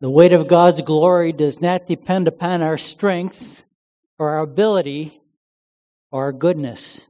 The weight of God's glory does not depend upon our strength or our ability or our goodness.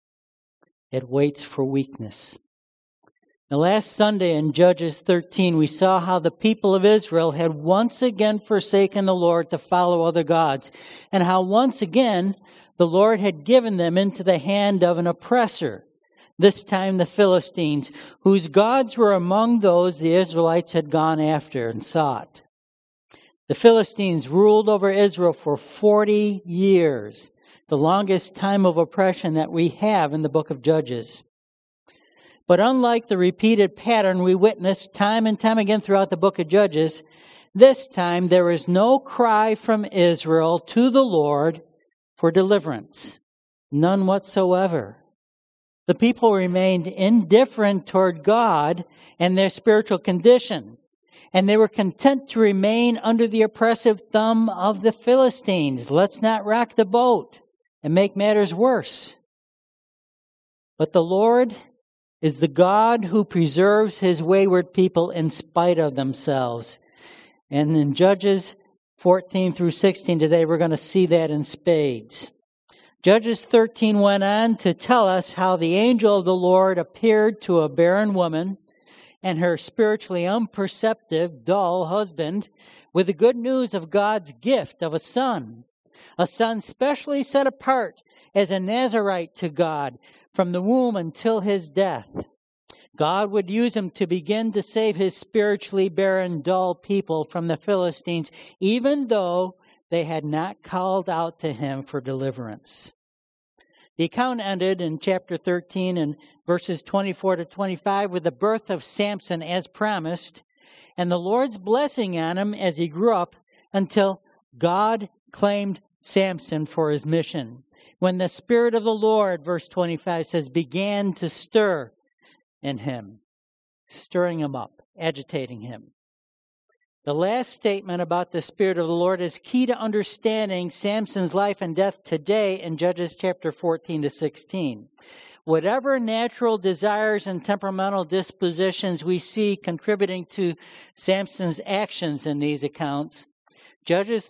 It waits for weakness. Now, last Sunday in Judges 13, we saw how the people of Israel had once again forsaken the Lord to follow other gods, and how once again the Lord had given them into the hand of an oppressor, this time the Philistines, whose gods were among those the Israelites had gone after and sought. The Philistines ruled over Israel for 40 years, the longest time of oppression that we have in the book of Judges. But unlike the repeated pattern we witness time and time again throughout the book of Judges, this time there is no cry from Israel to the Lord for deliverance. None whatsoever. The people remained indifferent toward God and their spiritual condition, and they were content to remain under the oppressive thumb of the Philistines. Let's not rock the boat and make matters worse. But the Lord is the God who preserves His wayward people in spite of themselves. And in Judges 14 through 16 today, we're going to see that in spades. Judges 13 went on to tell us how the angel of the Lord appeared to a barren woman and her spiritually unperceptive, dull husband with the good news of God's gift of a son specially set apart as a Nazirite to God from the womb until his death. God would use him to begin to save His spiritually barren, dull people from the Philistines, even though they had not called out to Him for deliverance. The account ended in chapter 13 and verses 24 to 25 with the birth of Samson as promised, and the Lord's blessing on him as he grew up until God claimed Samson for his mission. When the Spirit of the Lord, verse 25 says, began to stir in him, stirring him up, agitating him. The last statement about the Spirit of the Lord is key to understanding Samson's life and death today in Judges chapter 14 to 16. Whatever natural desires and temperamental dispositions we see contributing to Samson's actions in these accounts, Judges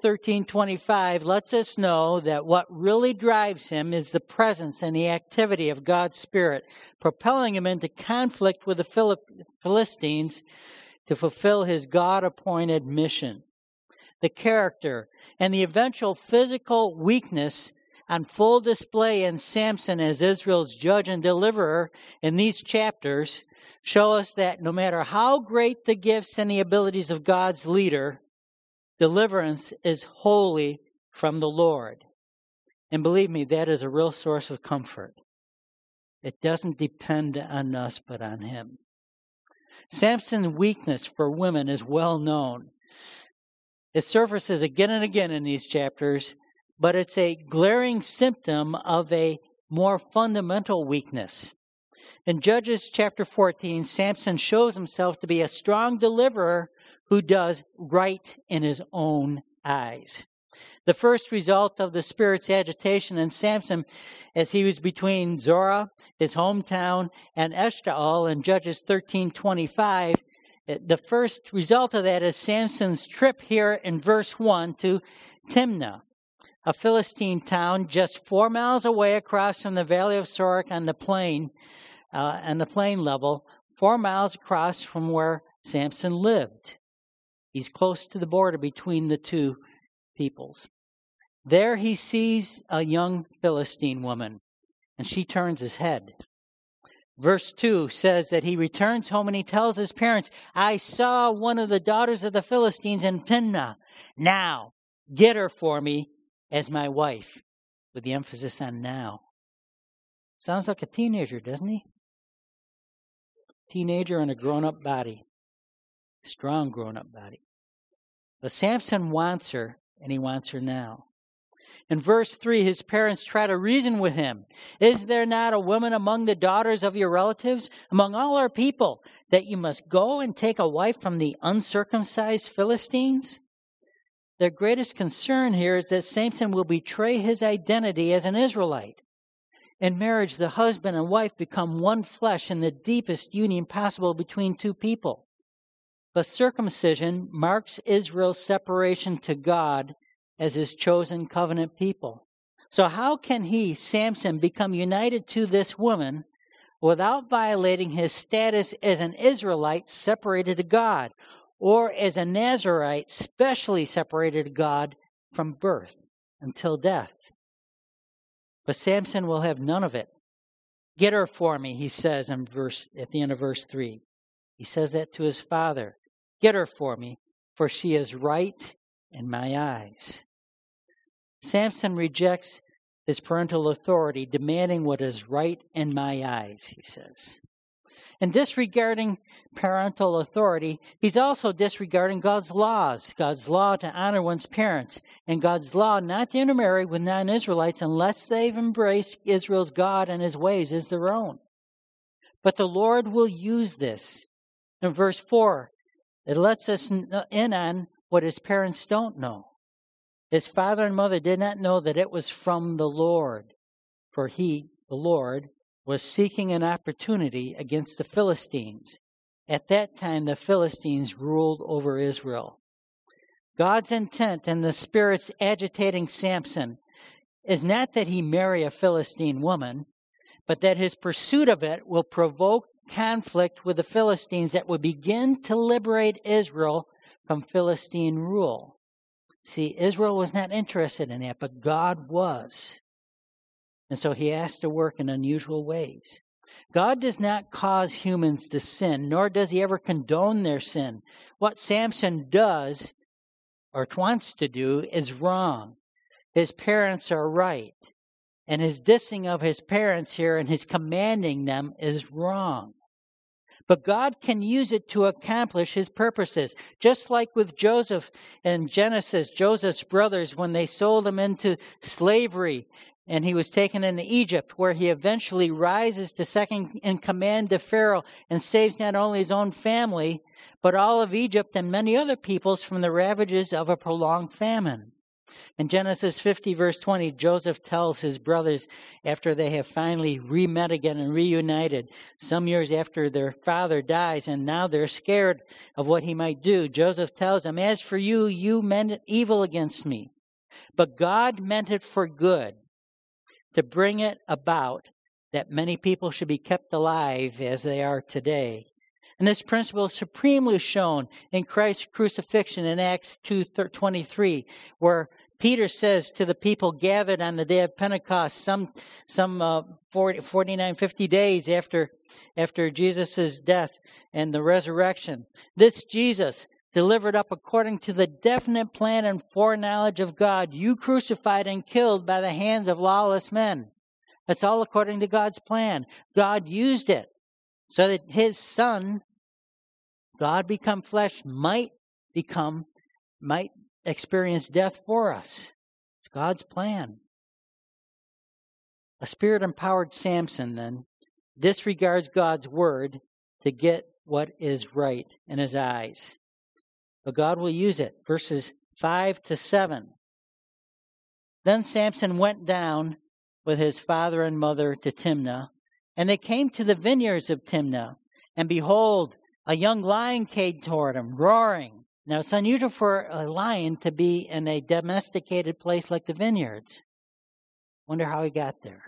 13:25 lets us know that what really drives him is the presence and the activity of God's Spirit, propelling him into conflict with the Philistines to fulfill his God-appointed mission. The character and the eventual physical weakness on full display in Samson as Israel's judge and deliverer in these chapters show us that no matter how great the gifts and the abilities of God's leader, deliverance is wholly from the Lord. And believe me, that is a real source of comfort. It doesn't depend on us, but on Him. Samson's weakness for women is well known. It surfaces again and again in these chapters, but it's a glaring symptom of a more fundamental weakness. In Judges chapter 14, Samson shows himself to be a strong deliverer who does right in his own eyes. The first result of the Spirit's agitation in Samson as he was between Zorah, his hometown, and Eshtaol in Judges 13:25, the first result of that is Samson's trip here in verse 1 to Timnah, a Philistine town just 4 miles away across from the valley of Sorek on the plain level, 4 miles across from where Samson lived. He's close to the border between the two peoples. There he sees a young Philistine woman, and she turns his head. Verse 2 says that he returns home and he tells his parents, I saw one of the daughters of the Philistines in Timnah. Now, get her for me as my wife, with the emphasis on now. Sounds like a teenager, doesn't he? Teenager in a grown-up body. Strong grown-up body. But Samson wants her, and he wants her now. In verse 3, his parents try to reason with him. Is there not a woman among the daughters of your relatives, among all our people, that you must go and take a wife from the uncircumcised Philistines? Their greatest concern here is that Samson will betray his identity as an Israelite. In marriage, the husband and wife become one flesh in the deepest union possible between two people. But circumcision marks Israel's separation to God as his chosen covenant people. So how can he, Samson, become united to this woman without violating his status as an Israelite separated to God, or as a Nazirite specially separated to God from birth until death? But Samson will have none of it. Get her for me, he says at the end of verse 3. He says that to his father. Get her for me, for she is right in my eyes. Samson rejects his parental authority, demanding what is right in my eyes, he says. And disregarding parental authority, he's also disregarding God's laws, God's law to honor one's parents, and God's law not to intermarry with non-Israelites unless they've embraced Israel's God and his ways as their own. But the Lord will use this. In verse 4, it lets us in on what his parents don't know. His father and mother did not know that it was from the Lord, for he, the Lord, was seeking an opportunity against the Philistines. At that time, the Philistines ruled over Israel. God's intent and the spirits agitating Samson is not that he marry a Philistine woman, but that his pursuit of it will provoke conflict with the Philistines that would begin to liberate Israel from Philistine rule. See, Israel was not interested in that, but God was. And so he has to work in unusual ways. God does not cause humans to sin, nor does he ever condone their sin. What Samson does, or wants to do, is wrong. His parents are right. And his dissing of his parents here and his commanding them is wrong. But God can use it to accomplish his purposes. Just like with Joseph in Genesis, Joseph's brothers, when they sold him into slavery and he was taken into Egypt, where he eventually rises to second in command to Pharaoh and saves not only his own family, but all of Egypt and many other peoples from the ravages of a prolonged famine. In Genesis 50, verse 20, Joseph tells his brothers, after they have finally re-met again and reunited, some years after their father dies, and now they're scared of what he might do, Joseph tells them, "As for you, you meant evil against me, but God meant it for good, to bring it about that many people should be kept alive as they are today." And this principle is supremely shown in Christ's crucifixion in Acts 2:23, where Peter says to the people gathered on the day of Pentecost, some 50 days after Jesus' death and the resurrection, "This Jesus, delivered up according to the definite plan and foreknowledge of God, you crucified and killed by the hands of lawless men." That's all according to God's plan. God used it so that his Son, God become flesh, might experience death for us. It's God's plan. A spirit-empowered Samson, then, disregards God's word to get what is right in his eyes. But God will use it. Verses 5-7. Then Samson went down with his father and mother to Timnah, and they came to the vineyards of Timnah, and behold, a young lion came toward him, roaring. Now, it's unusual for a lion to be in a domesticated place like the vineyards. Wonder how he got there.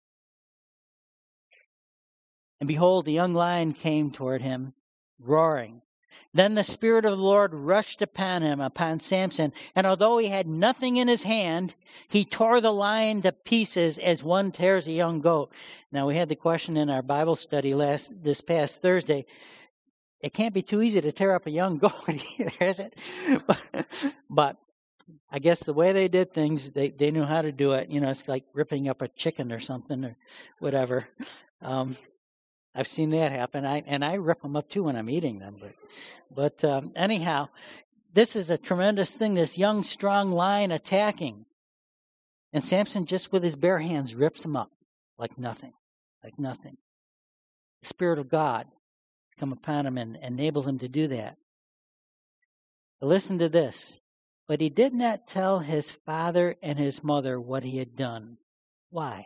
And behold, the young lion came toward him, roaring. Then the Spirit of the Lord rushed upon him, upon Samson, and although he had nothing in his hand, he tore the lion to pieces as one tears a young goat. Now, we had the question in our Bible study this past Thursday. It can't be too easy to tear up a young goat either, is it? But I guess the way they did things, they knew how to do it. You know, it's like ripping up a chicken or something or whatever. I've seen that happen, and I rip them up too when I'm eating them. But anyhow, this is a tremendous thing, this young, strong lion attacking. And Samson, just with his bare hands, rips him up like nothing. The Spirit of God come upon him and enable him to do that. But listen to this. But he did not tell his father and his mother what he had done. Why?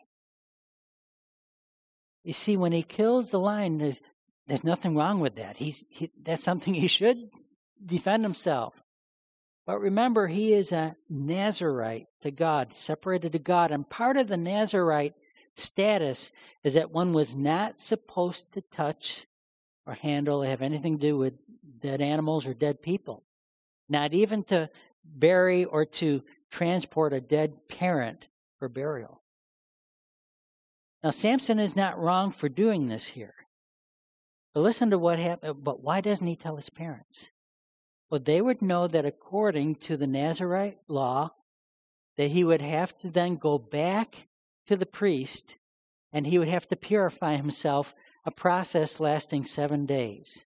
You see, when he kills the lion, there's nothing wrong with that. That's something he should defend himself. But remember, he is a Nazirite to God, separated to God. And part of the Nazirite status is that one was not supposed to touch or handle or have anything to do with dead animals or dead people. Not even to bury or to transport a dead parent for burial. Now, Samson is not wrong for doing this here. But listen to what happened. But why doesn't he tell his parents? Well, they would know that according to the Nazirite law, that he would have to then go back to the priest and he would have to purify himself, a process lasting 7 days.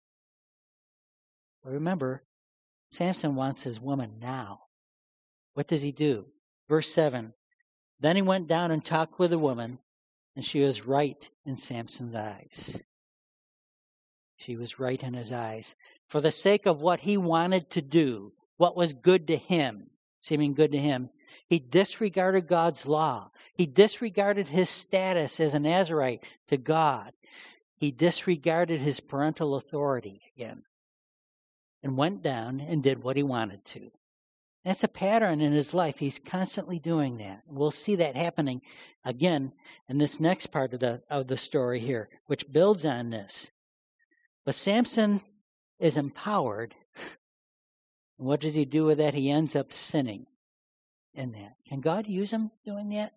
But remember, Samson wants his woman now. What does he do? Verse 7, then he went down and talked with the woman, and she was right in Samson's eyes. She was right in his eyes. For the sake of what he wanted to do, what was good to him, seeming good to him, he disregarded God's law. He disregarded his status as a Nazirite to God. He disregarded his parental authority again and went down and did what he wanted to. That's a pattern in his life. He's constantly doing that. We'll see that happening again in this next part of the story here, which builds on this. But Samson is empowered. And what does he do with that? He ends up sinning in that. Can God use him doing that?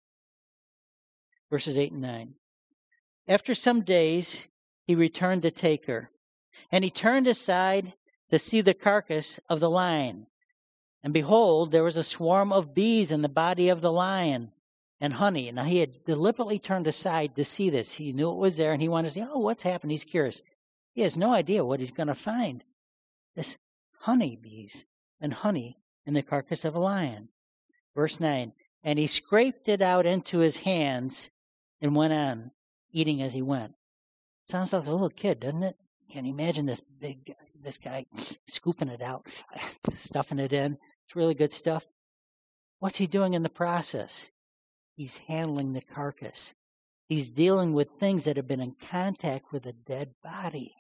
Verses 8 and 9. After some days, he returned to take her, and he turned aside to see the carcass of the lion. And behold, there was a swarm of bees in the body of the lion and honey. Now, he had deliberately turned aside to see this. He knew it was there, and he wanted to see, what's happened? He's curious. He has no idea what he's going to find. This honey bees and honey in the carcass of a lion. Verse 9, and he scraped it out into his hands and went on, eating as he went. Sounds like a little kid, doesn't it? Can you imagine this guy scooping it out, stuffing it in? It's really good stuff. What's he doing in the process? He's handling the carcass. He's dealing with things that have been in contact with a dead body.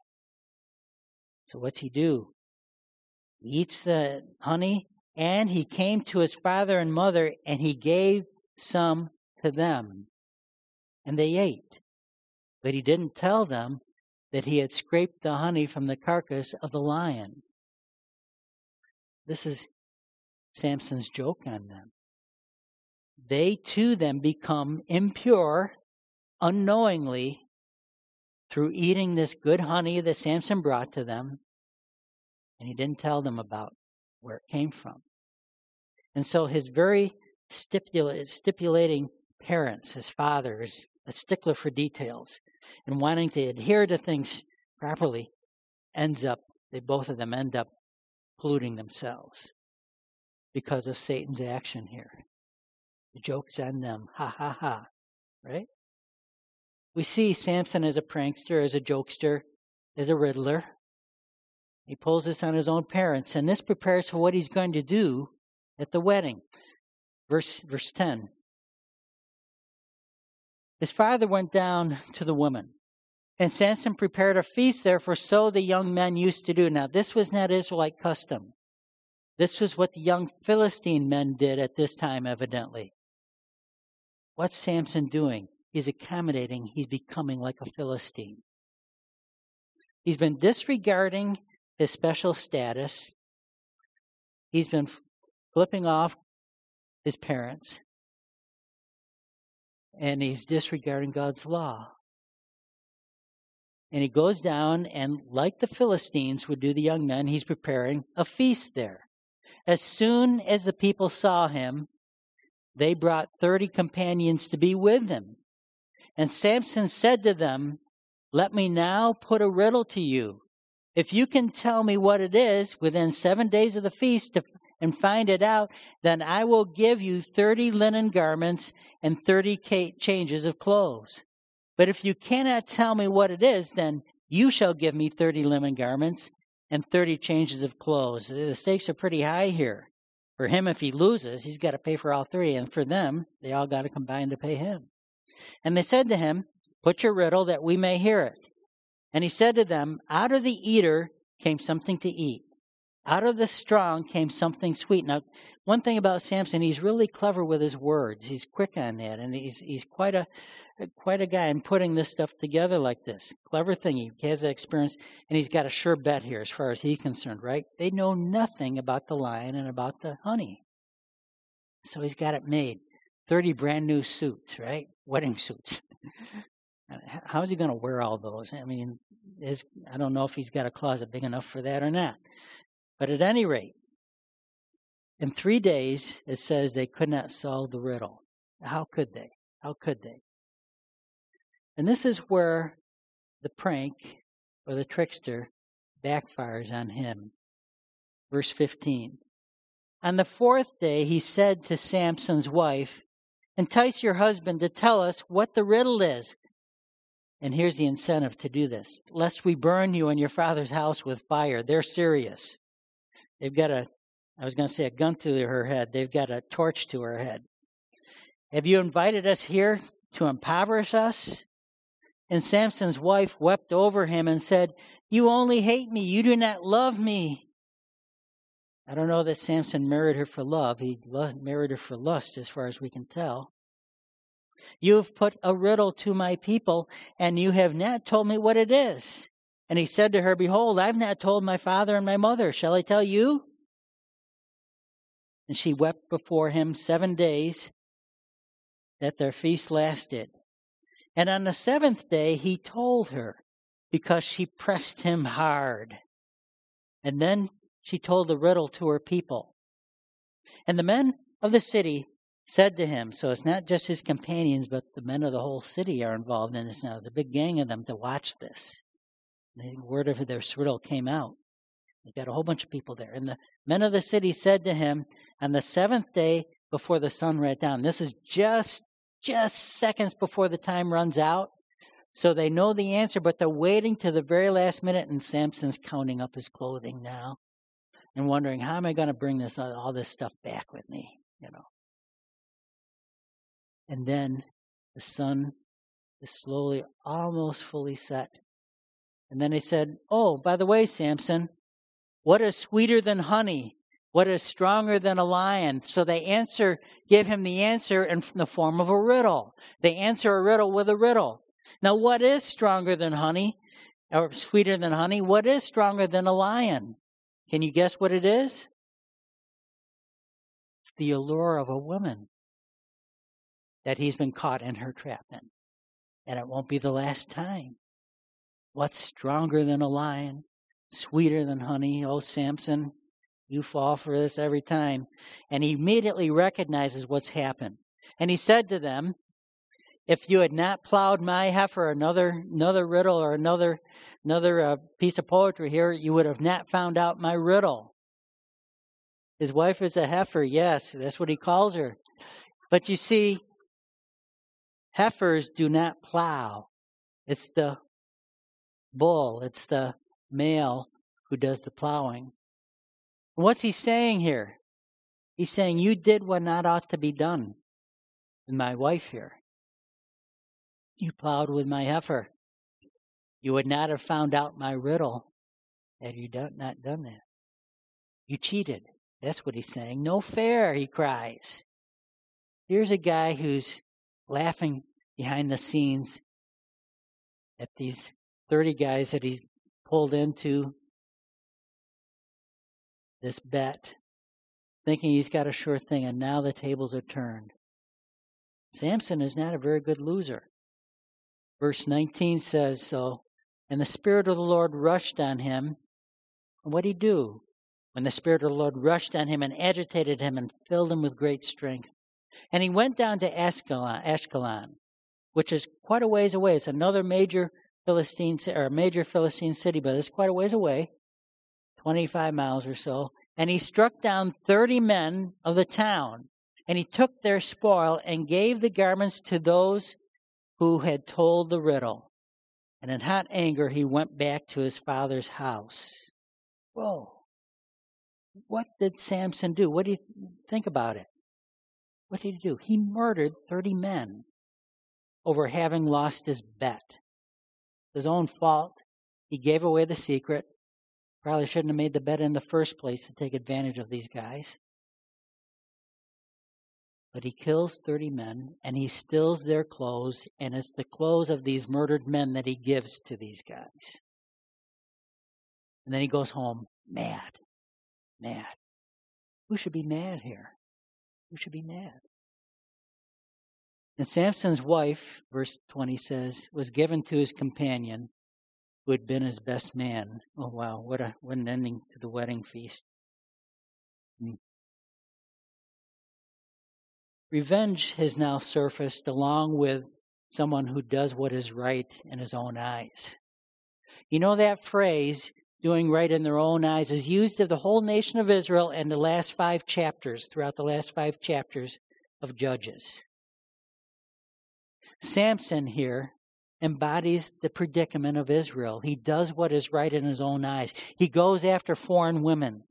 So what's he do? He eats the honey, and he came to his father and mother, and he gave some to them. And they ate. But he didn't tell them that he had scraped the honey from the carcass of the lion. This is Samson's joke on them. They too then become impure unknowingly through eating this good honey that Samson brought to them, and he didn't tell them about where it came from. And so his very stipulating parents, his father, is a stickler for details and wanting to adhere to things properly, both of them end up polluting themselves because of Satan's action here. The joke's on them. Ha, ha, ha. Right? We see Samson as a prankster, as a jokester, as a riddler. He pulls this on his own parents, and this prepares for what he's going to do at the wedding. Verse 10. His father went down to the woman, and Samson prepared a feast there, for so the young men used to do. Now, this was not Israelite custom. This was what the young Philistine men did at this time, evidently. What's Samson doing? He's accommodating. He's becoming like a Philistine. He's been disregarding his special status. He's been flipping off his parents. And he's disregarding God's law. And he goes down, and like the Philistines would do the young men, he's preparing a feast there. As soon as the people saw him, they brought 30 companions to be with him. And Samson said to them, let me now put a riddle to you. If you can tell me what it is within 7 days of the feast and find it out, then I will give you 30 linen garments and 30 changes of clothes. But if you cannot tell me what it is, then you shall give me 30 linen garments and 30 changes of clothes. The stakes are pretty high here. For him, if he loses, he's got to pay for all 3. And for them, they all got to combine to pay him. And they said to him, put your riddle that we may hear it. And he said to them, out of the eater came something to eat. Out of the strong came something sweet. Now, one thing about Samson, he's really clever with his words. He's quick on that, and he's quite a guy in putting this stuff together like this. Clever thing. He has that experience, and he's got a sure bet here as far as he's concerned, right? They know nothing about the lion and about the honey. So he's got it made. 30 brand new suits, right? Wedding suits. How's he going to wear all those? I mean, I don't know if he's got a closet big enough for that or not. But at any rate, in 3 days, it says they could not solve the riddle. How could they? How could they? And this is where the prank or the trickster backfires on him. Verse 15. On the 4th day, he said to Samson's wife, entice your husband to tell us what the riddle is. And here's the incentive to do this. Lest we burn you and your father's house with fire. They're serious. They've got a gun to her head. They've got a torch to her head. Have you invited us here to impoverish us? And Samson's wife wept over him and said, you only hate me. You do not love me. I don't know that Samson married her for love. He married her for lust, as far as we can tell. You have put a riddle to my people, and you have not told me what it is. And he said to her, behold, I have not told my father and my mother. Shall I tell you? And she wept before him 7 days that their feast lasted. And on the 7th day he told her, because she pressed him hard. And then she told the riddle to her people. And the men of the city said to him, so it's not just his companions, but the men of the whole city are involved in this now. There's a big gang of them to watch this. The word of their riddle came out. They got a whole bunch of people there. And the men of the city said to him, on the 7th day before the sun went down. This is just seconds before the time runs out. So they know the answer, but they're waiting to the very last minute, and Samson's counting up his clothing now and wondering, how am I going to bring all this stuff back with me? And then the sun is slowly, almost fully set. And then he said, oh, by the way, Samson, what is sweeter than honey? What is stronger than a lion? So they give him the answer in the form of a riddle. They answer a riddle with a riddle. Now, what is stronger than honey, or sweeter than honey? What is stronger than a lion? Can you guess what it is? It's the allure of a woman that he's been caught in her trap in. And it won't be the last time. What's stronger than a lion? Sweeter than honey? Oh, Samson, you fall for this every time. And he immediately recognizes what's happened. And he said to them, if you had not plowed my heifer, another riddle or another piece of poetry here, you would have not found out my riddle. His wife is a heifer, yes, that's what he calls her. But you see, heifers do not plow. It's the bull, it's the male who does the plowing. And what's he saying here? He's saying, you did what not ought to be done with my wife here. You plowed with my heifer. You would not have found out my riddle had you not done that. You cheated. That's what he's saying. No fair, he cries. Here's a guy who's laughing behind the scenes at these 30 guys that he's pulled into this bet, thinking he's got a sure thing, and now the tables are turned. Samson is not a very good loser. Verse 19 says so, and the Spirit of the Lord rushed on him. And what did he do? When the Spirit of the Lord rushed on him and agitated him and filled him with great strength. And he went down to Ashkelon, which is quite a ways away. It's another major Philistine city, but it's quite a ways away, 25 miles or so. And he struck down 30 men of the town, and he took their spoil and gave the garments to those who had told the riddle. And in hot anger, he went back to his father's house. Whoa. What did Samson do? What do you think about it? What did he do? He murdered 30 men over having lost his bet. His own fault. He gave away the secret. Probably shouldn't have made the bet in the first place to take advantage of these guys. But he kills 30 men, and he steals their clothes, and it's the clothes of these murdered men that he gives to these guys. And then he goes home mad. Mad. Who should be mad here? Who should be mad? And Samson's wife, verse 20 says, was given to his companion who had been his best man. Oh, wow, what an ending to the wedding feast. Revenge has now surfaced along with someone who does what is right in his own eyes. You know that phrase, doing right in their own eyes, is used of the whole nation of Israel in the last 5 chapters, throughout the last 5 chapters of Judges. Samson here embodies the predicament of Israel. He does what is right in his own eyes. He goes after foreign women.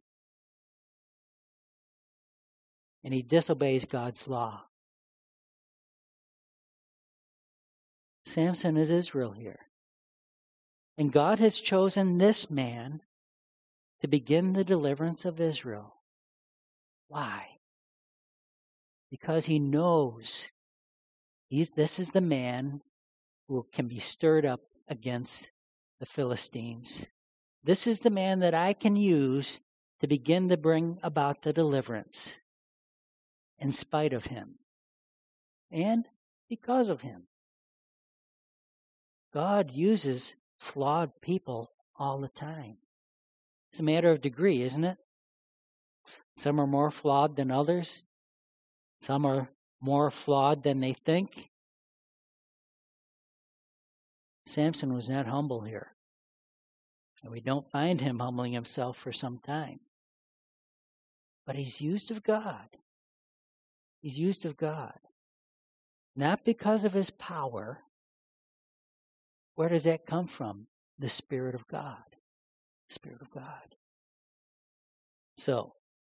And he disobeys God's law. Samson is Israel here. And God has chosen this man to begin the deliverance of Israel. Why? Because he knows this is the man who can be stirred up against the Philistines. This is the man that I can use to begin to bring about the deliverance in spite of him and because of him. God uses flawed people all the time. It's a matter of degree, isn't it? Some are more flawed than others. Some are more flawed than they think. Samson was not humble here. And we don't find him humbling himself for some time. But he's used of God. He's used of God. Not because of his power. Where does that come from? The Spirit of God. The Spirit of God. So,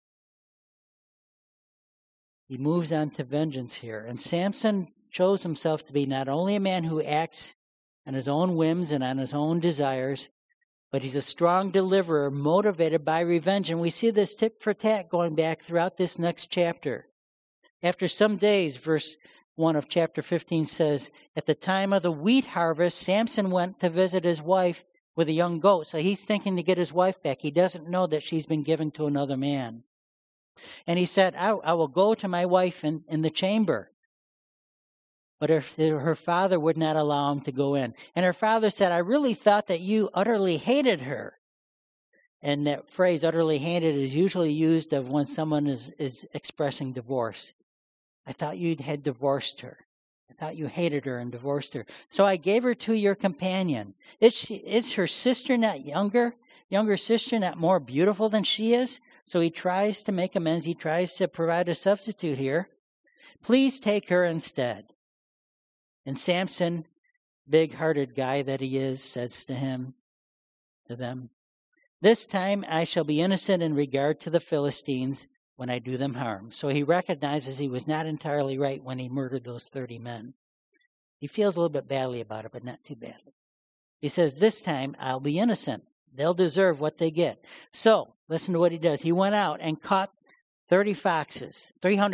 he moves on to vengeance here. And Samson shows himself to be not only a man who acts on his own whims and on his own desires, but he's a strong deliverer motivated by revenge. And we see this tit for tat going back throughout this next chapter. After some days, verse 1 of chapter 15 says, at the time of the wheat harvest, Samson went to visit his wife with a young goat. So he's thinking to get his wife back. He doesn't know that she's been given to another man. And he said, I will go to my wife in the chamber. But her father would not allow him to go in. And her father said, I really thought that you utterly hated her. And that phrase, utterly hated, is usually used of when someone is expressing divorce. I thought you had divorced her. I thought you hated her and divorced her. So I gave her to your companion. Is her sister not younger sister not more beautiful than she is? So he tries to make amends. He tries to provide a substitute here. Please take her instead. And Samson, big-hearted guy that he is, says to them, this time I shall be innocent in regard to the Philistines when I do them harm. So he recognizes he was not entirely right when he murdered those 30 men. He feels a little bit badly about it, but not too badly. He says, this time I'll be innocent. They'll deserve what they get. So, listen to what he does. He went out and caught 300 foxes,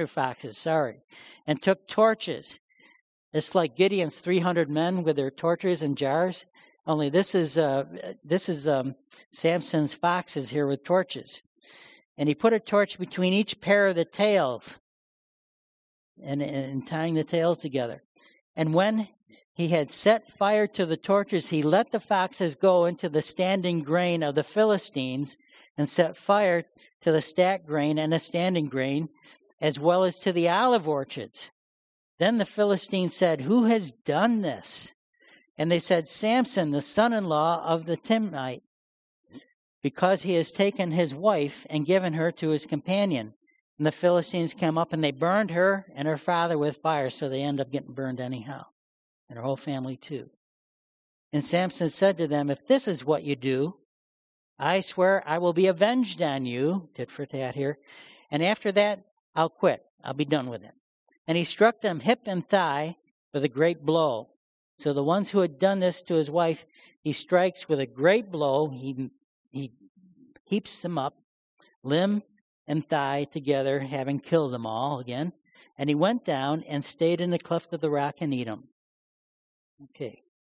and took torches. It's like Gideon's 300 men with their torches and jars. Only this is Samson's foxes here with torches. And he put a torch between each pair of the tails and tying the tails together. And when he had set fire to the torches, he let the foxes go into the standing grain of the Philistines and set fire to the stacked grain and the standing grain, as well as to the olive orchards. Then the Philistines said, who has done this? And they said, Samson, the son-in-law of the Timnite, because he has taken his wife and given her to his companion. And the Philistines came up and they burned her and her father with fire, so they end up getting burned anyhow, and her whole family too. And Samson said to them, if this is what you do, I swear I will be avenged on you, tit for tat here, and after that I'll quit. I'll be done with it. And he struck them hip and thigh with a great blow. So the ones who had done this to his wife, he strikes with a great blow. He heaps them up, limb and thigh together, having killed them all again. And he went down and stayed in the cleft of the rock in Edom. Okay.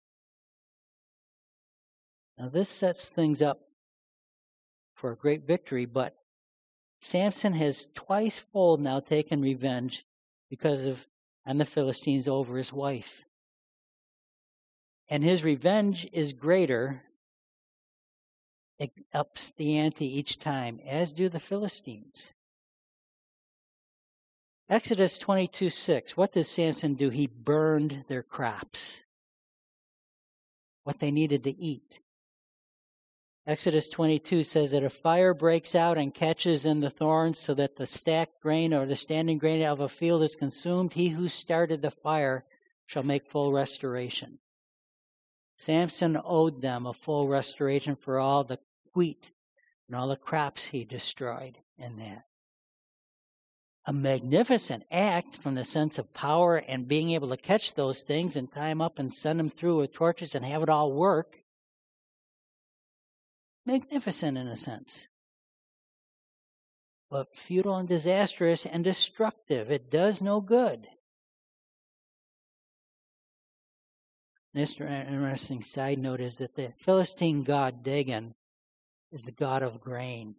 Now this sets things up for a great victory, but Samson has twice-fold now taken revenge on the Philistines over his wife. And his revenge is greater. It ups the ante each time, as do the Philistines. Exodus 22:6. What does Samson do? He burned their crops, what they needed to eat. Exodus 22 says that if fire breaks out and catches in the thorns so that the stacked grain or the standing grain of a field is consumed, he who started the fire shall make full restoration. Samson owed them a full restoration for all the wheat and all the crops he destroyed in that. A magnificent act from the sense of power and being able to catch those things and tie them up and send them through with torches and have it all work. Magnificent in a sense. But futile and disastrous and destructive. It does no good. An interesting side note is that the Philistine god Dagon is the god of grain.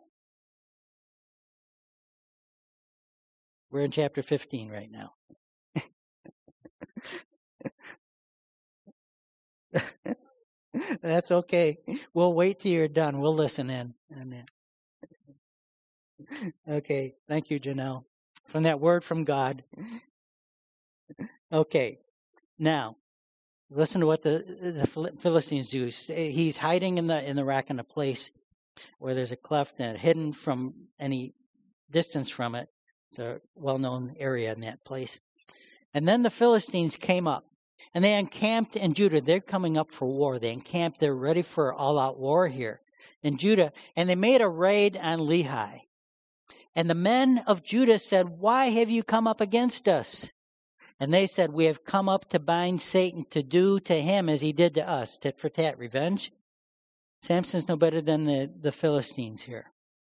We're in chapter 15 right now. That's okay. We'll wait till you're done. We'll listen in. Okay. Thank you, Janelle, from that word from God. Okay. Now, listen to what the Philistines do. He's hiding in the rock in a place where there's a cleft and hidden from any distance from it. It's a well-known area in that place. And then the Philistines came up. And they encamped in Judah. They're coming up for war. They encamped. They're ready for all-out war here in Judah. And they made a raid on Lehi. And the men of Judah said, "Why have you come up against us?" And they said, "We have come up to bind Satan, to do to him as he did to us." Tit for tat, revenge. Samson's no better than the Philistines here.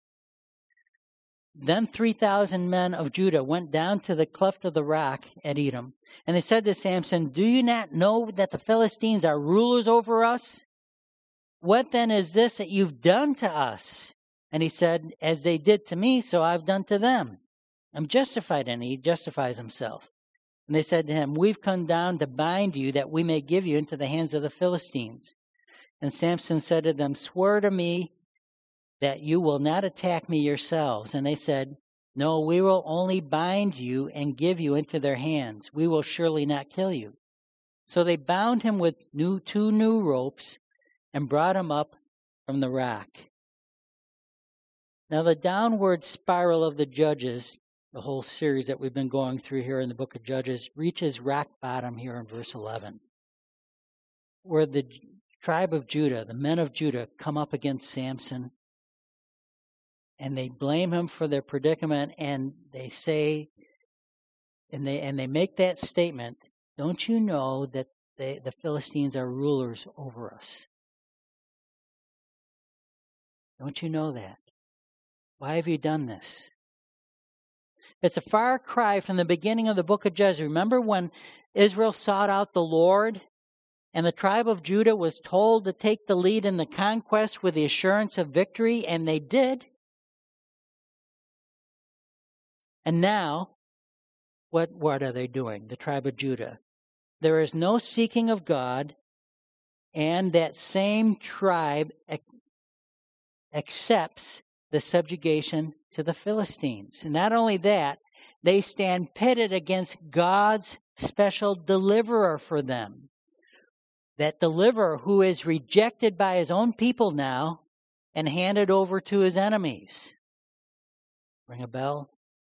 Then 3,000 men of Judah went down to the cleft of the rock at Edom. And they said to Samson, "Do you not know that the Philistines are rulers over us? What then is this that you've done to us?" And he said, "As they did to me, so I've done to them. I'm justified in it." He justifies himself. And they said to him, "We've come down to bind you that we may give you into the hands of the Philistines." And Samson said to them, "Swear to me that you will not attack me yourselves." And they said, "No, we will only bind you and give you into their hands. We will surely not kill you." So they bound him with two new ropes and brought him up from the rock. Now the downward spiral of the Judges, the whole series that we've been going through here in the book of Judges, reaches rock bottom here in verse 11, where the tribe of Judah, the men of Judah, come up against Samson. And they blame him for their predicament, and they say, and they make that statement, "Don't you know that the Philistines are rulers over us? Don't you know that? Why have you done this?" It's a far cry from the beginning of the book of Judges. Remember when Israel sought out the Lord, and the tribe of Judah was told to take the lead in the conquest with the assurance of victory, and they did. And now, what are they doing, the tribe of Judah? There is no seeking of God, and that same tribe accepts the subjugation to the Philistines. And not only that, they stand pitted against God's special deliverer for them. That deliverer who is rejected by his own people now and handed over to his enemies. Ring a bell?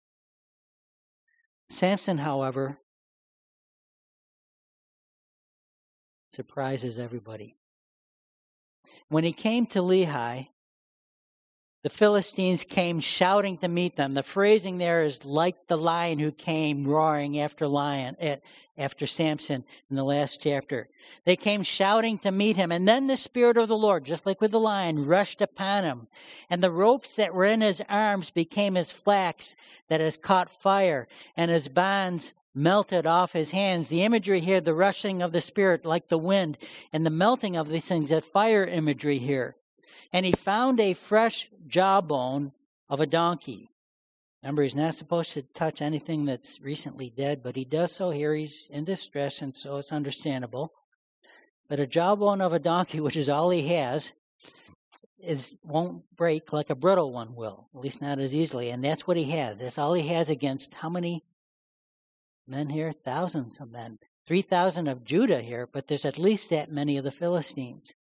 Samson, however, surprises everybody. When he came to Lehi, The Philistines came shouting to meet them. The phrasing there is like the lion who came roaring after Samson in the last chapter. They came shouting to meet him. And then the Spirit of the Lord, just like with the lion, rushed upon him. And the ropes that were in his arms became as flax that has caught fire, and his bonds melted off his hands. The imagery here, the rushing of the Spirit like the wind, and the melting of these things, that fire imagery here. And he found a fresh jawbone of a donkey. Remember, he's not supposed to touch anything that's recently dead, but he does so here. He's in distress, and so it's understandable. But a jawbone of a donkey, which is all he has, won't break like a brittle one will, at least not as easily. And that's what he has. That's all he has against how many men here? Thousands of men. 3,000 of Judah here, but there's at least that many of the Philistines.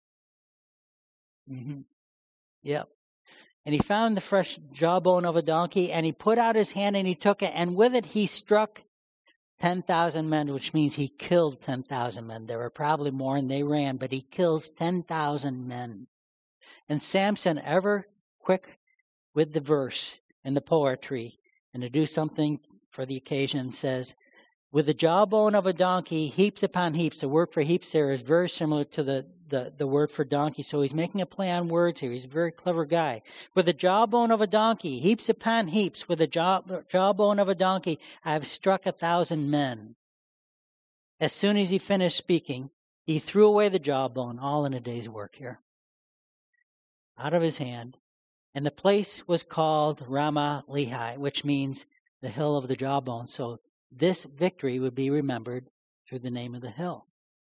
Yep. And he found the fresh jawbone of a donkey, and he put out his hand and he took it, and with it he struck 10,000 men, which means he killed 10,000 men. There were probably more and they ran, but he kills 10,000 men. And Samson, ever quick with the verse and the poetry, and to do something for the occasion, says, with the jawbone of a donkey, heaps upon heaps. The word for heaps there is very similar to the word for donkey. So he's making a play on words here. He's a very clever guy. With the jawbone of a donkey, heaps upon heaps. With the jawbone of a donkey, I have struck 1,000 men. As soon as he finished speaking, he threw away the jawbone, all in a day's work here, out of his hand. And the place was called Ramah Lehi, which means the hill of the jawbone. So this victory would be remembered through the name of the hill.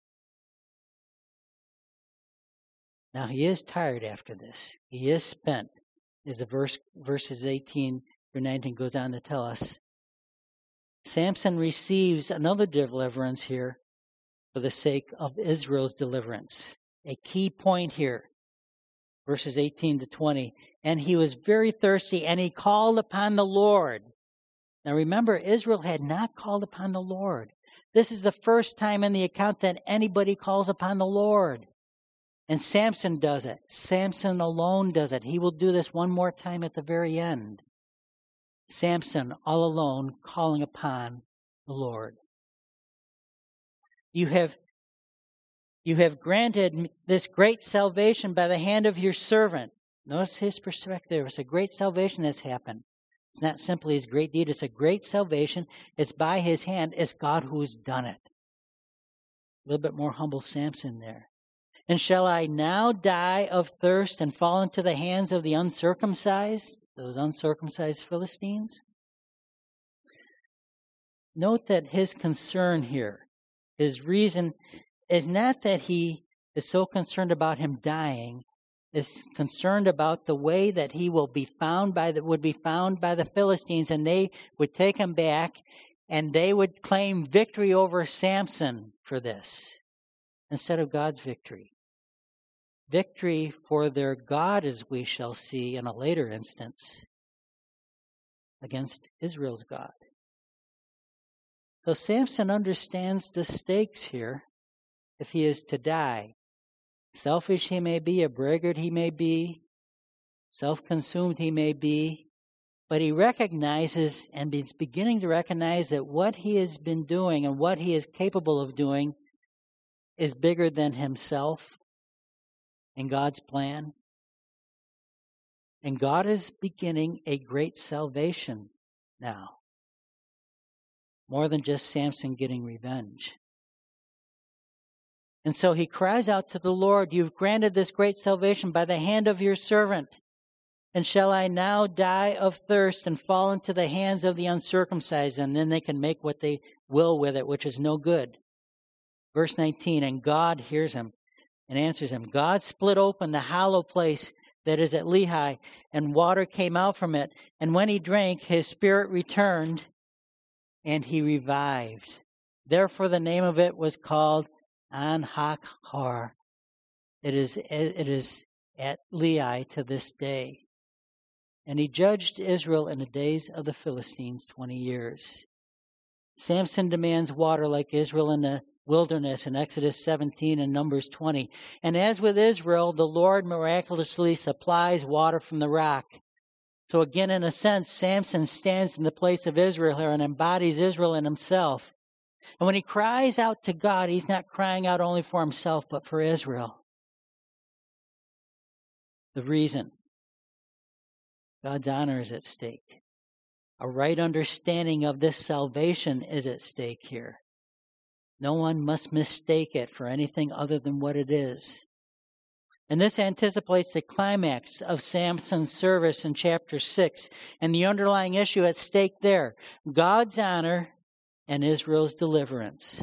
Now, he is tired after this. He is spent, as the verses 18 through 19 goes on to tell us. Samson receives another deliverance here for the sake of Israel's deliverance. A key point here, verses 18 to 20. And he was very thirsty, and he called upon the Lord. Now remember, Israel had not called upon the Lord. This is the first time in the account that anybody calls upon the Lord. And Samson does it. Samson alone does it. He will do this one more time at the very end. Samson, all alone, calling upon the Lord. You have granted this great salvation by the hand of your servant. Notice his perspective. It's a great salvation that's happened. It's not simply his great deed. It's a great salvation. It's by his hand. It's God who's done it. A little bit more humble Samson there. And shall I now die of thirst and fall into the hands of the uncircumcised, those uncircumcised Philistines? Note that his concern here, his reason, is not that he is so concerned about him dying, is concerned about the way that he would be found by the Philistines, and they would take him back, and they would claim victory over Samson for this, instead of God's victory. Victory for their God, as we shall see in a later instance, against Israel's God. So Samson understands the stakes here if he is to die. Selfish he may be, a braggart he may be, self-consumed he may be, but he recognizes and is beginning to recognize that what he has been doing and what he is capable of doing is bigger than himself and God's plan. And God is beginning a great salvation now. More than just Samson getting revenge. And so he cries out to the Lord, you've granted this great salvation by the hand of your servant. And shall I now die of thirst and fall into the hands of the uncircumcised? And then they can make what they will with it, which is no good. Verse 19, and God hears him and answers him. God split open the hollow place that is at Lehi, and water came out from it. And when he drank, his spirit returned, and he revived. Therefore the name of it was called An-hak-har. It is at Lehi to this day. And he judged Israel in the days of the Philistines 20 years. Samson demands water like Israel in the wilderness in Exodus 17 and Numbers 20. And as with Israel, the Lord miraculously supplies water from the rock. So again, in a sense, Samson stands in the place of Israel here and embodies Israel in himself. And when he cries out to God, he's not crying out only for himself, but for Israel. The reason: God's honor is at stake. A right understanding of this salvation is at stake here. No one must mistake it for anything other than what it is. And this anticipates the climax of Samson's service in chapter 6 and the underlying issue at stake there: God's honor and Israel's deliverance.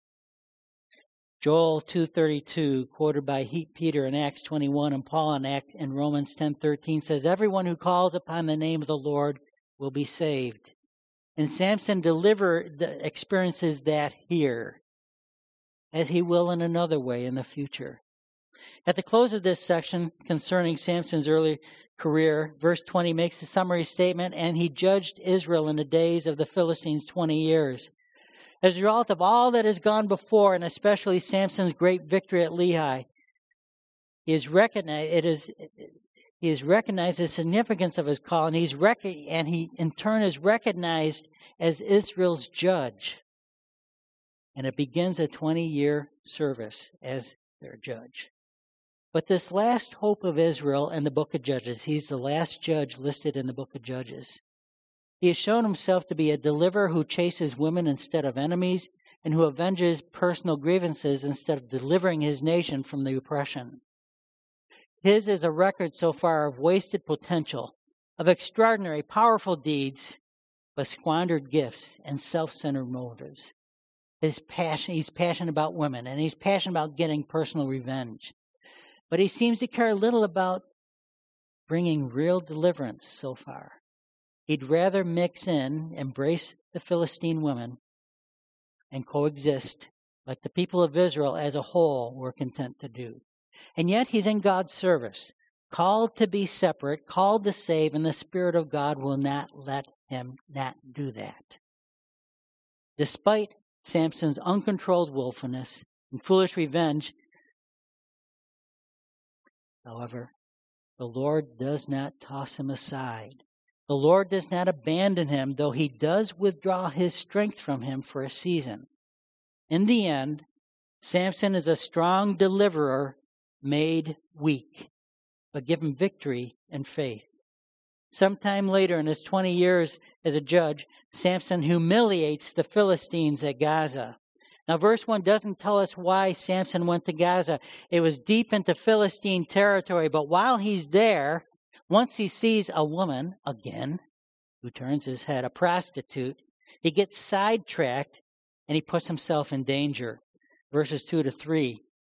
Joel 2:32, quoted by Peter in Acts 21 and Paul in Romans 10:13, says, "Everyone who calls upon the name of the Lord will be saved." And Samson experiences that here, as he will in another way in the future. At the close of this section concerning Samson's early career, verse 20 makes a summary statement: "And he judged Israel in the days of the Philistines 20 years. As a result of all that has gone before, and especially Samson's great victory at Lehi, he has recognized the significance of his call, and he in turn is recognized as Israel's judge. And it begins a 20-year service as their judge. But this last hope of Israel in the book of Judges, he's the last judge listed in the book of Judges. He has shown himself to be a deliverer who chases women instead of enemies, and who avenges personal grievances instead of delivering his nation from the oppression. His is a record so far of wasted potential, of extraordinary, powerful deeds, but squandered gifts and self-centered motives. He's passionate about women, and he's passionate about getting personal revenge. But he seems to care little about bringing real deliverance so far. He'd rather embrace the Philistine women, and coexist like the people of Israel as a whole were content to do. And yet he's in God's service, called to be separate, called to save, and the Spirit of God will not let him not do that. Despite Samson's uncontrolled willfulness and foolish revenge, however, the Lord does not toss him aside. The Lord does not abandon him, though he does withdraw his strength from him for a season. In the end, Samson is a strong deliverer made weak, but given victory and faith. Sometime later in his 20 years as a judge, Samson humiliates the Philistines at Gaza. Now, verse 1 doesn't tell us why Samson went to Gaza. It was deep into Philistine territory, but while he's there, once he sees a woman, again, who turns his head, a prostitute, he gets sidetracked and he puts himself in danger. Verses 2-3.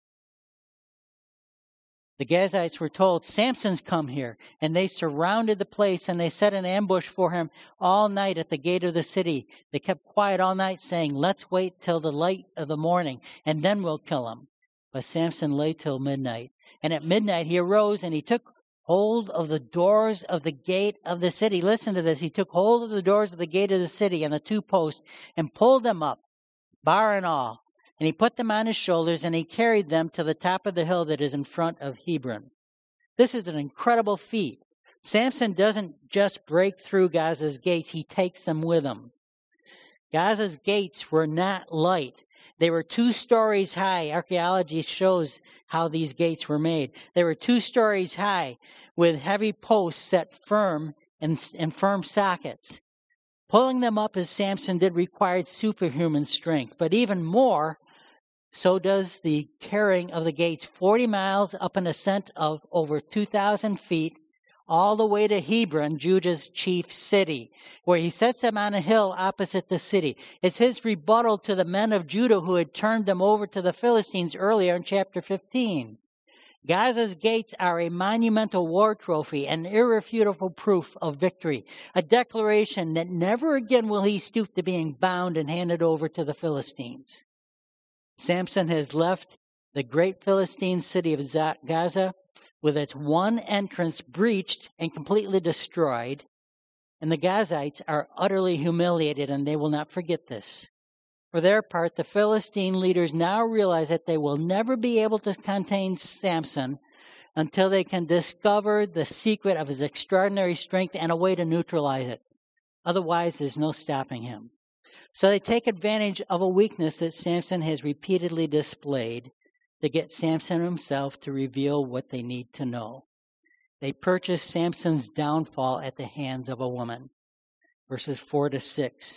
The Gazites were told, "Samson's come here." And they surrounded the place and they set an ambush for him all night at the gate of the city. They kept quiet all night, saying, "Let's wait till the light of the morning and then we'll kill him." But Samson lay till midnight. And at midnight he arose and he took hold of the doors of the gate of the city. Listen to this. He took hold of the doors of the gate of the city and the two posts and pulled them up, bar and all. And he put them on his shoulders and he carried them to the top of the hill that is in front of Hebron. This is an incredible feat. Samson doesn't just break through Gaza's gates, he takes them with him. Gaza's gates were not light. They were 2 stories high. Archaeology shows how these gates were made. They were 2 stories high with heavy posts set firm in firm sockets. Pulling them up as Samson did required superhuman strength. But even more, so does the carrying of the gates 40 miles up an ascent of over 2,000 feet, all the way to Hebron, Judah's chief city, where he sets them on a hill opposite the city. It's his rebuttal to the men of Judah who had turned them over to the Philistines earlier in chapter 15. Gaza's gates are a monumental war trophy, an irrefutable proof of victory, a declaration that never again will he stoop to being bound and handed over to the Philistines. Samson has left the great Philistine city of Gaza with its one entrance breached and completely destroyed, and the Gazites are utterly humiliated, and they will not forget this. For their part, the Philistine leaders now realize that they will never be able to contain Samson until they can discover the secret of his extraordinary strength and a way to neutralize it. Otherwise, there's no stopping him. So they take advantage of a weakness that Samson has repeatedly displayed to get Samson himself to reveal what they need to know. They purchase Samson's downfall at the hands of a woman. Verses 4-6.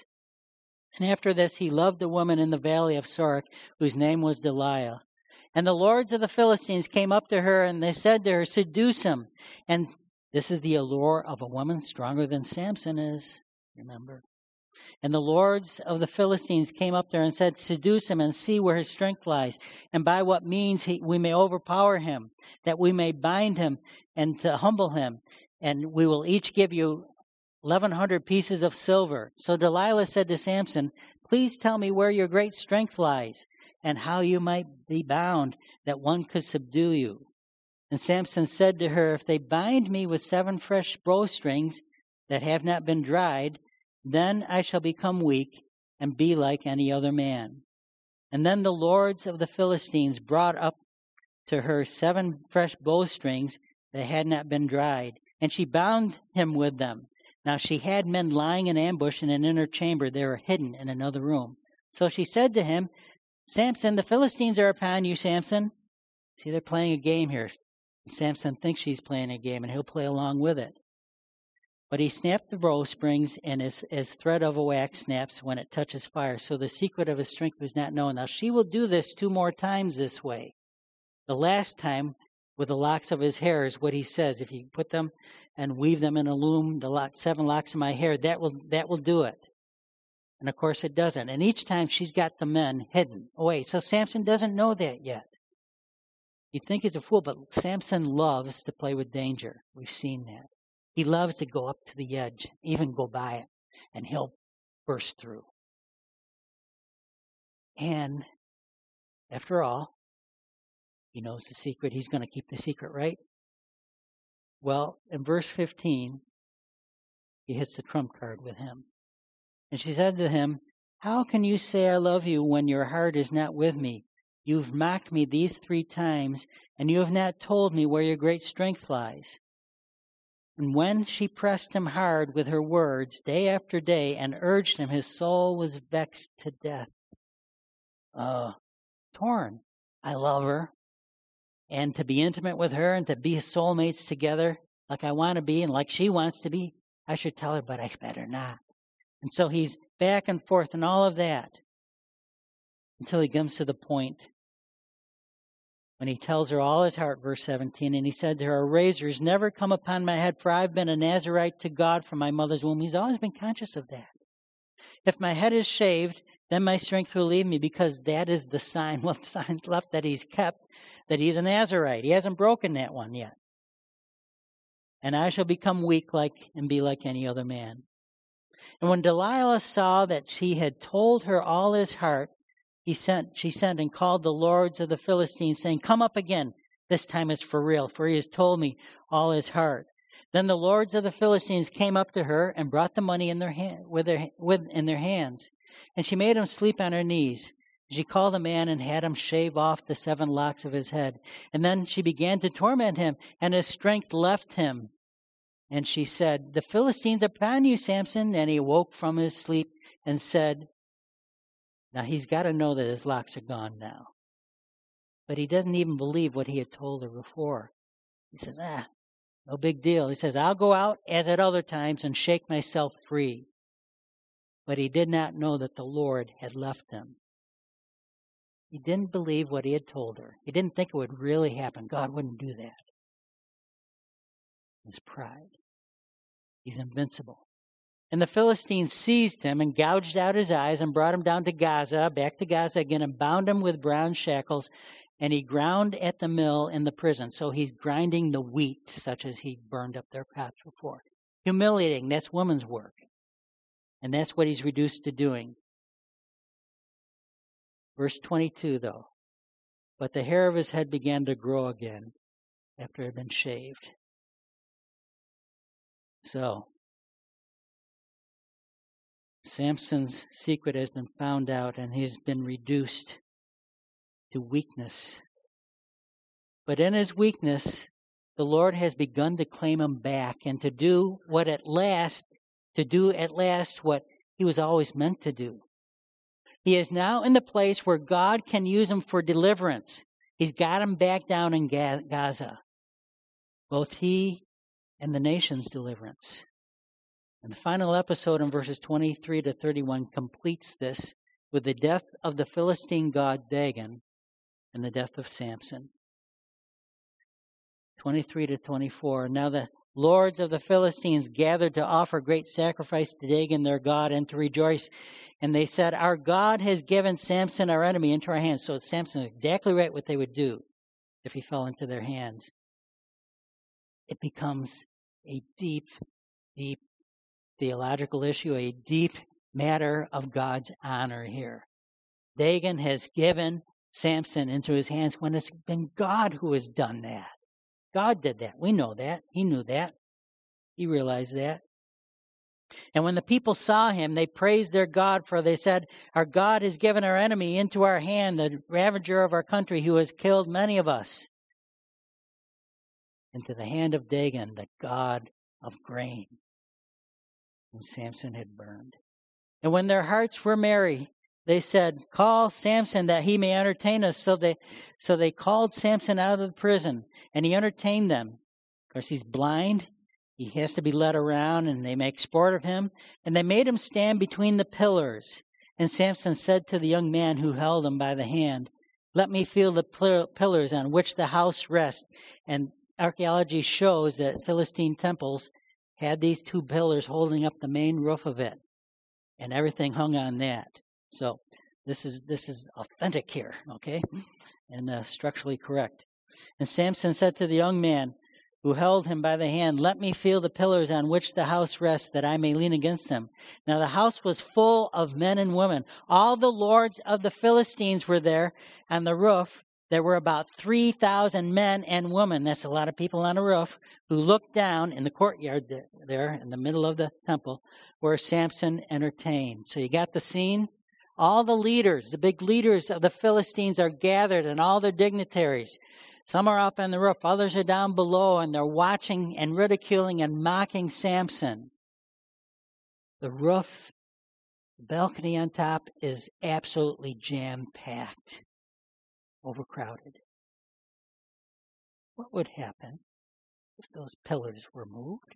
And after this, he loved a woman in the valley of Sorek, whose name was Delilah. And the lords of the Philistines came up to her, and they said to her, seduce him. And this is the allure of a woman stronger than Samson is, remember. And the lords of the Philistines came up there and said, seduce him and see where his strength lies, and by what means we may overpower him, that we may bind him and to humble him. And we will each give you 1,100 pieces of silver. So Delilah said to Samson, please tell me where your great strength lies, and how you might be bound, that one could subdue you. And Samson said to her, if they bind me with 7 fresh bowstrings that have not been dried, then I shall become weak and be like any other man. And then the lords of the Philistines brought up to her 7 fresh bowstrings that had not been dried, and she bound him with them. Now she had men lying in ambush in an inner chamber. They were hidden in another room. So she said to him, Samson, the Philistines are upon you, Samson. See, they're playing a game here. Samson thinks she's playing a game, and he'll play along with it. But he snapped the bowstrings, and as thread of a wax snaps when it touches fire. So the secret of his strength was not known. Now she will do this 2 more times this way. The last time, with the locks of his hair, is what he says. If you put them and weave them in a loom, 7 locks of my hair, that will do it. And of course it doesn't. And each time she's got the men hidden away. So Samson doesn't know that yet. You think he's a fool, but Samson loves to play with danger. We've seen that. He loves to go up to the edge, even go by it, and he'll burst through. And after all, he knows the secret. He's going to keep the secret, right? Well, in verse 15, he hits the trump card with him. And she said to him, how can you say I love you when your heart is not with me? You've mocked me these 3 times, and you have not told me where your great strength lies. And when she pressed him hard with her words day after day and urged him, his soul was vexed to death. Torn. I love her. And to be intimate with her and to be soulmates together like I want to be and like she wants to be, I should tell her, but I better not. And so he's back and forth and all of that until he comes to the point when he tells her all his heart, verse 17, and he said to her, a razor has never come upon my head, for I've been a Nazirite to God from my mother's womb. He's always been conscious of that. If my head is shaved, then my strength will leave me, because that is the sign, one sign left that he's kept, that he's a Nazirite. He hasn't broken that one yet. And I shall become weak and be like any other man. And when Delilah saw that she had told her all his heart, she sent and called the lords of the Philistines, saying, come up again. This time it's for real, for he has told me all his heart. Then the lords of the Philistines came up to her and brought the money in their hands. And she made him sleep on her knees. She called a man and had him shave off the 7 locks of his head. And then she began to torment him, and his strength left him. And she said, the Philistines are upon you, Samson. And he awoke from his sleep and said, now he's got to know that his locks are gone now. But he doesn't even believe what he had told her before. He says, no big deal. He says, I'll go out as at other times and shake myself free. But he did not know that the Lord had left him. He didn't believe what he had told her. He didn't think it would really happen. God wouldn't do that. His pride. He's invincible. And the Philistines seized him and gouged out his eyes and brought him down to Gaza, back to Gaza again, and bound him with bronze shackles. And he ground at the mill in the prison. So he's grinding the wheat, such as he burned up their crops before. Humiliating, that's woman's work. And that's what he's reduced to doing. Verse 22, though. But the hair of his head began to grow again after it had been shaved. So, Samson's secret has been found out, and he's been reduced to weakness. But in his weakness, the Lord has begun to claim him back and to do at last what he was always meant to do. He is now in the place where God can use him for deliverance. He's got him back down in Gaza. Both he and the nation's deliverance. And the final episode in verses 23 to 31 completes this with the death of the Philistine god Dagon and the death of Samson. 23 to 24. Now the lords of the Philistines gathered to offer great sacrifice to Dagon their god and to rejoice. And they said, our God has given Samson our enemy into our hands. So Samson is exactly right what they would do if he fell into their hands. It becomes a deep, deep theological issue, a deep matter of God's honor here. Dagon has given Samson into his hands when it's been God who has done that. God did that. We know that. He knew that. He realized that. And when the people saw him, they praised their God, for they said, our God has given our enemy into our hand, the ravager of our country, who has killed many of us, into the hand of Dagon, the god of grain, whom Samson had burned. And when their hearts were merry, they said, call Samson that he may entertain us. So they called Samson out of the prison, and he entertained them. Of course, he's blind. He has to be led around, and they make sport of him. And they made him stand between the pillars. And Samson said to the young man who held him by the hand, let me feel the pillars on which the house rests. And archaeology shows that Philistine temples had these two pillars holding up the main roof of it. And everything hung on that. So this is authentic here, okay, and structurally correct. And Samson said to the young man who held him by the hand, let me feel the pillars on which the house rests, that I may lean against them. Now the house was full of men and women. All the lords of the Philistines were there. On the roof, there were about 3,000 men and women. That's a lot of people on a roof who looked down in the courtyard there in the middle of the temple where Samson entertained. So you got the scene. All the leaders, the big leaders of the Philistines are gathered, and all their dignitaries. Some are up on the roof, others are down below, and they're watching and ridiculing and mocking Samson. The roof, the balcony on top is absolutely jam-packed, overcrowded. What would happen if those pillars were moved?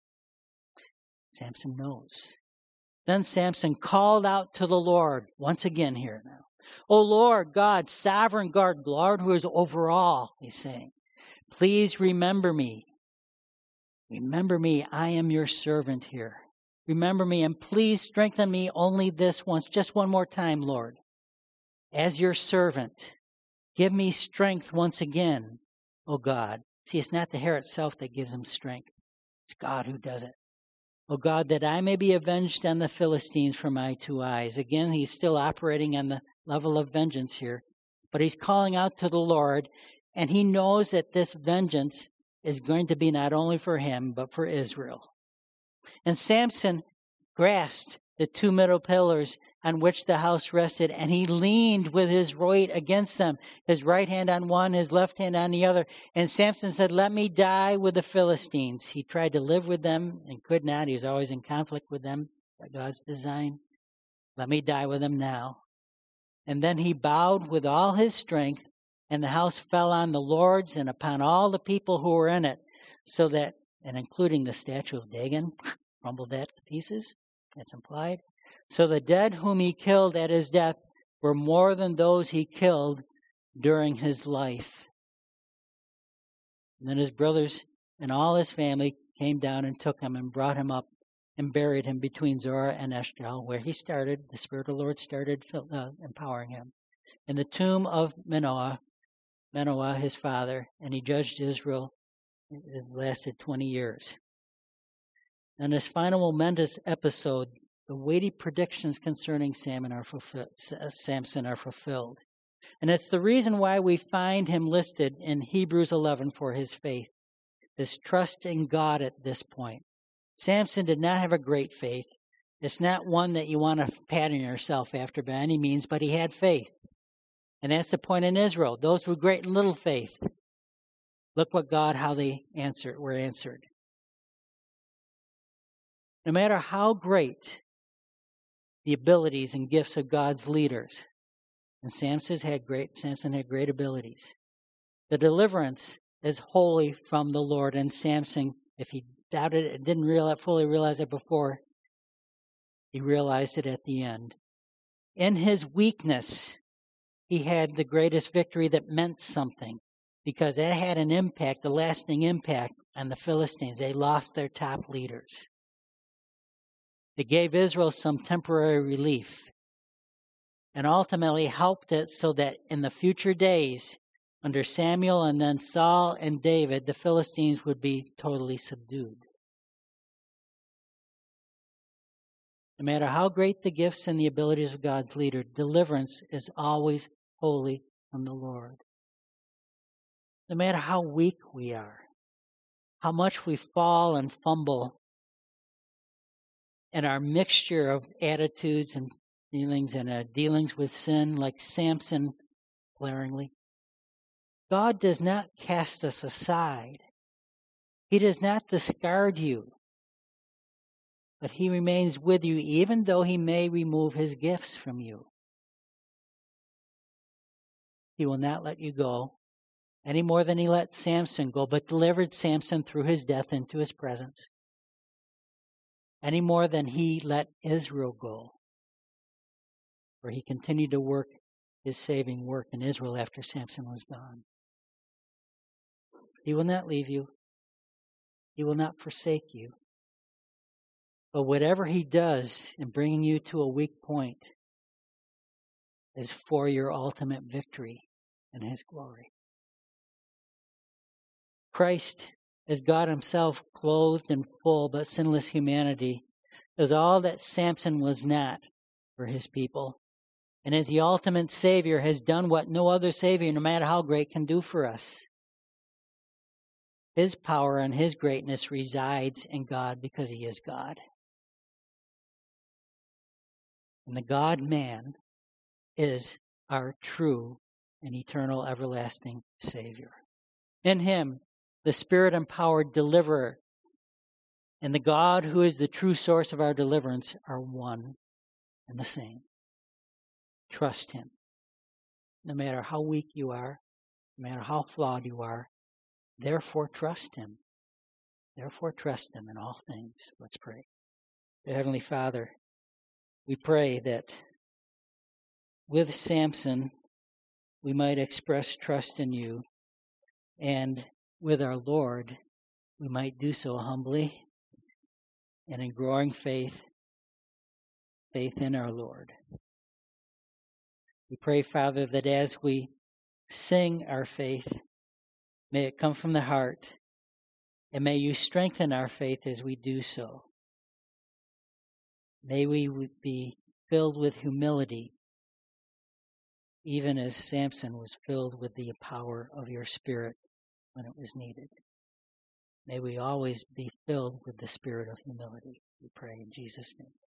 Samson knows. Then Samson called out to the Lord, once again here now. O Lord God, sovereign God, Lord who is over all, he's saying, please remember me. Remember me, I am your servant here. Remember me, and please strengthen me only this once, just one more time, Lord. As your servant, give me strength once again, O God. See, it's not the hair itself that gives him strength. It's God who does it. O God, that I may be avenged on the Philistines for my two eyes. Again, he's still operating on the level of vengeance here. But he's calling out to the Lord, and he knows that this vengeance is going to be not only for him, but for Israel. And Samson grasped the two middle pillars on which the house rested, and he leaned with his right against them, his right hand on one, his left hand on the other. And Samson said, let me die with the Philistines. He tried to live with them and could not. He was always in conflict with them by God's design. Let me die with them now. And then he bowed with all his strength, and the house fell on the lords and upon all the people who were in it, so that, and including the statue of Dagon, crumbled that to pieces. That's implied. So the dead whom he killed at his death were more than those he killed during his life. And then his brothers and all his family came down and took him and brought him up and buried him between Zorah and Eshtaol, where he started. The Spirit of the Lord started empowering him. In the tomb of Manoah, his father, and he judged Israel. It lasted 20 years. In this final momentous episode, the weighty predictions concerning Samson are fulfilled. And it's the reason why we find him listed in Hebrews 11 for his faith, his trust in God at this point. Samson did not have a great faith, It's not one that you want to pattern yourself after by any means, but he had faith. And that's the point in Israel. Those with great and little faith. Look how they were answered. No matter how great the abilities and gifts of God's leaders, and Samson had great abilities, the deliverance is wholly from the Lord. And Samson, if he doubted it, didn't fully realize it before, he realized it at the end. In his weakness, he had the greatest victory that meant something, because that had an impact, a lasting impact on the Philistines. They lost their top leaders. It gave Israel some temporary relief, and ultimately helped it so that in the future days, under Samuel and then Saul and David, the Philistines would be totally subdued. No matter how great the gifts and the abilities of God's leader, deliverance is always wholly from the Lord. No matter how weak we are, how much we fall and fumble in our mixture of attitudes and feelings and dealings with sin, like Samson glaringly, God does not cast us aside. He does not discard you. But he remains with you even though he may remove his gifts from you. He will not let you go any more than he let Samson go, but delivered Samson through his death into his presence. Any more than he let Israel go, for he continued to work his saving work in Israel after Samson was gone. He will not leave you. He will not forsake you. But whatever he does in bringing you to a weak point is for your ultimate victory and his glory. Christ, as God himself, clothed in full but sinless humanity, is all that Samson was not for his people. And as the ultimate Savior, has done what no other Savior, no matter how great, can do for us. His power and his greatness resides in God because he is God. And the God-man is our true and eternal everlasting Savior. In him, the Spirit-empowered deliverer and the God who is the true source of our deliverance are one and the same. Trust him. No matter how weak you are, no matter how flawed you are, therefore trust him. Therefore trust him in all things. Let's pray. Dear Heavenly Father, we pray that with Samson, we might express trust in you, and with our Lord, we might do so humbly and in growing faith in our Lord. We pray, Father, that as we sing our faith, may it come from the heart, and may you strengthen our faith as we do so. May we be filled with humility, even as Samson was filled with the power of your Spirit when it was needed. May we always be filled with the spirit of humility, we pray in Jesus' name.